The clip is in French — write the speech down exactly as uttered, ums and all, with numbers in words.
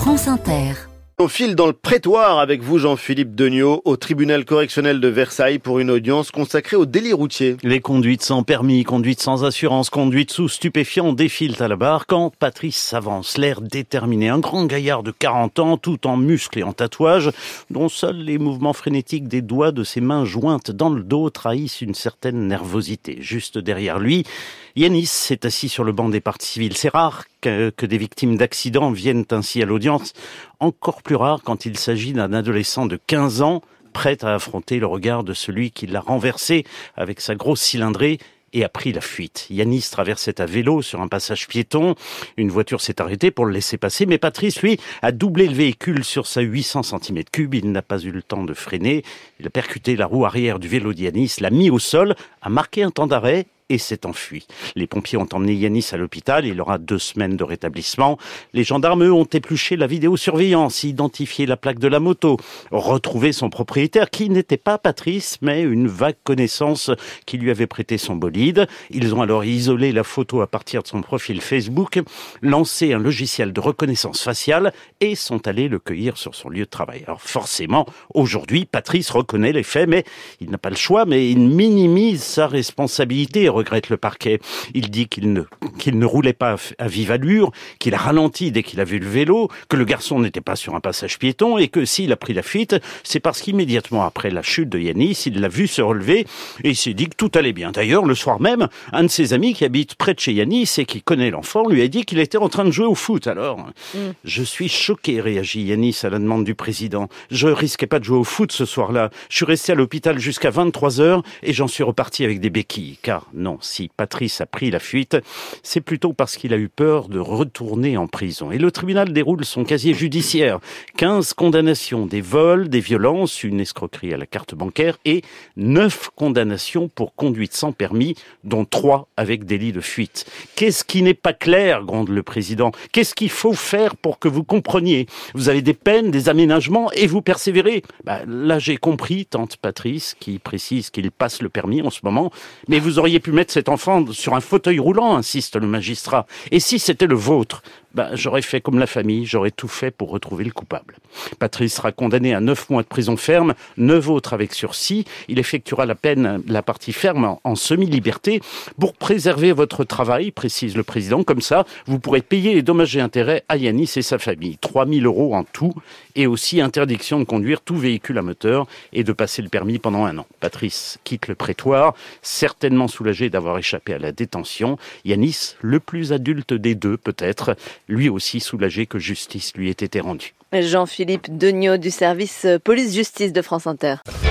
France Inter. On file dans le prétoire avec vous, Jean-Philippe Degnaud, au tribunal correctionnel de Versailles pour une audience consacrée au délit routier. Les conduites sans permis, conduites sans assurance, conduites sous stupéfiants défilent à la barre quand Patrice s'avance, l'air déterminé. Un grand gaillard de quarante ans, tout en muscles et en tatouages, dont seuls les mouvements frénétiques des doigts de ses mains jointes dans le dos trahissent une certaine nervosité. Juste derrière lui, Yanis est assis sur le banc des parties civiles. C'est rare que, que des victimes d'accidents viennent ainsi à l'audience. Encore plus rare quand il s'agit d'un adolescent de quinze ans, prêt à affronter le regard de celui qui l'a renversé avec sa grosse cylindrée et a pris la fuite. Yanis traversait à vélo sur un passage piéton. Une voiture s'est arrêtée pour le laisser passer, mais Patrice, lui, a doublé le véhicule sur sa huit cents centimètres cubes. Il n'a pas eu le temps de freiner. Il a percuté la roue arrière du vélo de Yanis, l'a mis au sol, a marqué un temps d'arrêt et s'est enfui. Les pompiers ont emmené Yanis à l'hôpital. Il aura deux semaines de rétablissement. Les gendarmes, eux, ont épluché la vidéosurveillance, identifié la plaque de la moto, retrouvé son propriétaire, qui n'était pas Patrice, mais une vague connaissance qui lui avait prêté son bolide. Ils ont alors isolé la photo à partir de son profil Facebook, lancé un logiciel de reconnaissance faciale et sont allés le cueillir sur son lieu de travail. Alors forcément, aujourd'hui, Patrice reconnaît les faits, mais il n'a pas le choix, mais il minimise sa responsabilité, regrette le parquet. Il dit qu'il ne, qu'il ne roulait pas à vive allure, qu'il a ralenti dès qu'il a vu le vélo, que le garçon n'était pas sur un passage piéton et que s'il a pris la fuite, c'est parce qu'immédiatement après la chute de Yanis, il l'a vu se relever et il s'est dit que tout allait bien. D'ailleurs, le soir même, un de ses amis qui habite près de chez Yanis et qui connaît l'enfant lui a dit qu'il était en train de jouer au foot. Alors, mm. je suis choqué, réagit Yanis à la demande du président. Je risquais pas de jouer au foot ce soir-là. Je suis resté à l'hôpital jusqu'à vingt-trois heures et j'en suis reparti avec des béquilles. Car non, si Patrice a pris la fuite, c'est plutôt parce qu'il a eu peur de retourner en prison. Et le tribunal déroule son casier judiciaire. quinze condamnations, des vols, des violences, une escroquerie à la carte bancaire et neuf condamnations pour conduite sans permis, dont trois avec délit de fuite. Qu'est-ce qui n'est pas clair, gronde le président? Qu'est-ce qu'il faut faire pour que vous compreniez? Vous avez des peines, des aménagements et vous persévérez. Bah, là, j'ai compris, tante Patrice, qui précise qu'il passe le permis en ce moment, mais vous auriez pu mettre cet enfant sur un fauteuil roulant, insiste le magistrat. Et si c'était le vôtre? Ben, j'aurais fait comme la famille, j'aurais tout fait pour retrouver le coupable. Patrice sera condamné à neuf mois de prison ferme, neuf autres avec sursis. Il effectuera la peine, la partie ferme, en, en semi-liberté pour préserver votre travail, précise le président. Comme ça, vous pourrez payer les dommages et intérêts à Yanis et sa famille. trois mille euros en tout et aussi interdiction de conduire tout véhicule à moteur et de passer le permis pendant un an. Patrice quitte le prétoire, certainement soulagé d'avoir échappé à la détention. Yanis, le plus adulte des deux peut-être, lui aussi soulagé que justice lui ait été rendue. Jean-Philippe Degnaud du service police-justice de France Inter.